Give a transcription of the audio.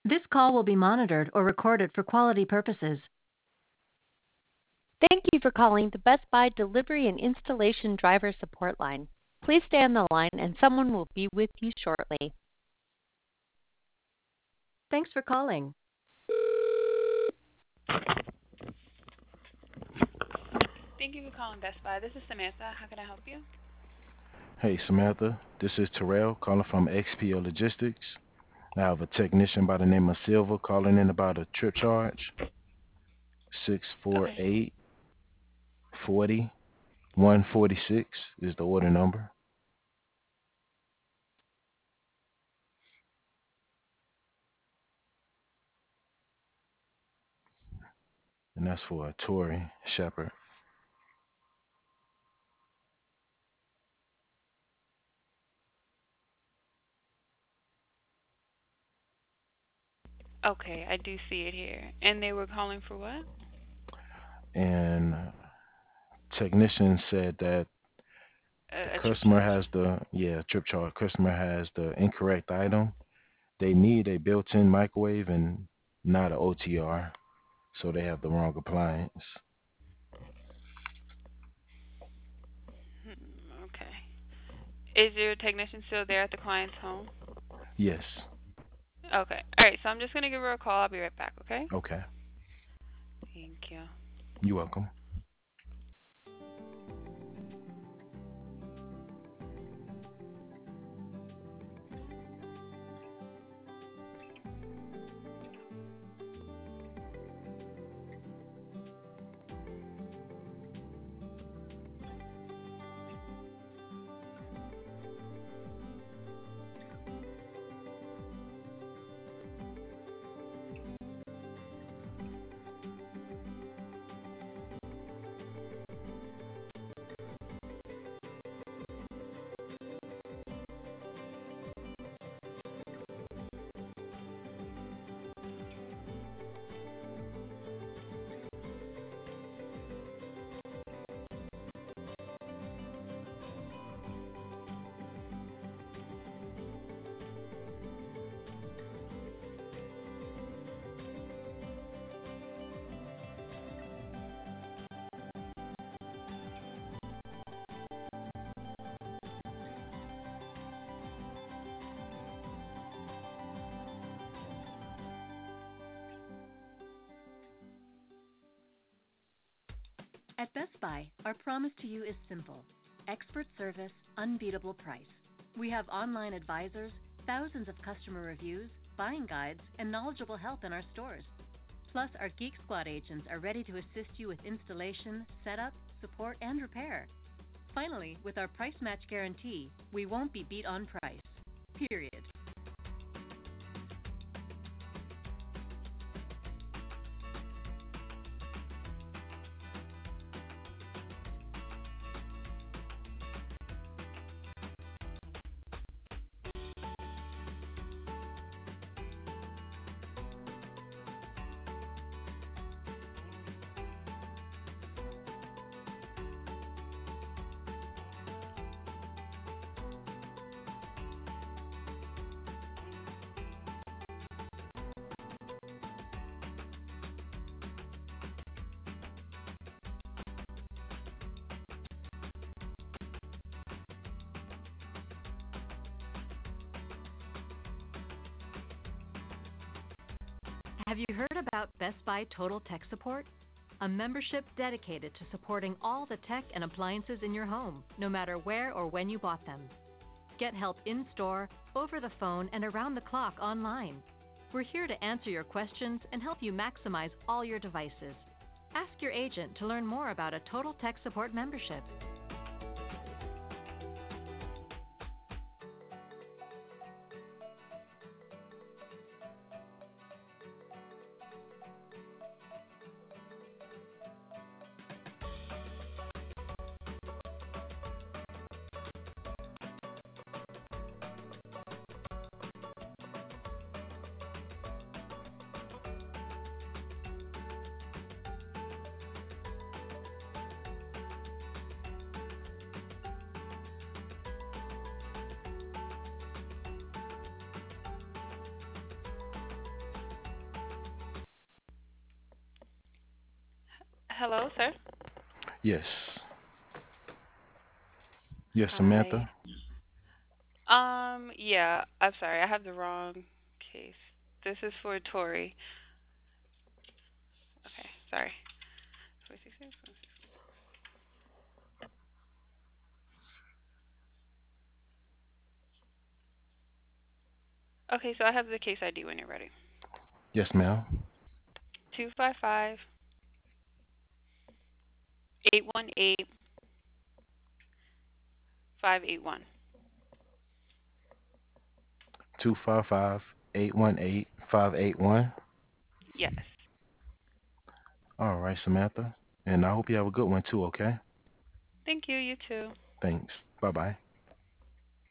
This call will be monitored or recorded for quality purposes. Thank you for calling the Best Buy Delivery and Installation Driver Support Line. Please stay on the line and someone will be with you shortly. Thanks for calling. Thank you for calling Best Buy. This is Samantha. How can I help you? Hey Samantha, this is Terrell calling from XPO Logistics. I have a technician by the name of Silva calling in about a trip charge. Okay. 648 40 146 is the order number. And that's for a Tory Shepherd. Okay, I do see it here. And they were calling for what? And technician said that the A trip customer charge. has trip charge. Customer has the incorrect item. They need a built-in microwave and not a OTR, so they have the wrong appliance. Okay. Is your technician still there at the client's home? Yes. Okay. All right, so I'm just going to give her a call. I'll be right back, okay? Okay. Thank you. You're welcome. At Best Buy, our promise to you is simple: expert service, unbeatable price. We have online advisors, thousands of customer reviews, buying guides, and knowledgeable help in our stores. Plus, our Geek Squad agents are ready to assist you with installation, setup, support, and repair. Finally, with our price match guarantee, we won't be beat on price. Period. Have you heard about Best Buy Total Tech Support? A membership dedicated to supporting all the tech and appliances in your home, no matter where or when you bought them. Get help in-store, over the phone, and around the clock online. We're here to answer your questions and help you maximize all your devices. Ask your agent to learn more about a Total Tech Support membership. Hello, sir. Yes. Yes, Hi. Samantha. Yeah, I'm sorry. I have the wrong case. This is for Tori. Okay, sorry. 466. Okay, so I have the case ID when you're ready. Yes, ma'am. 255-818-581. 255-818-581. Yes. All right, Samantha. And I hope you have a good one too, okay? Thank you. You too. Thanks. Bye-bye.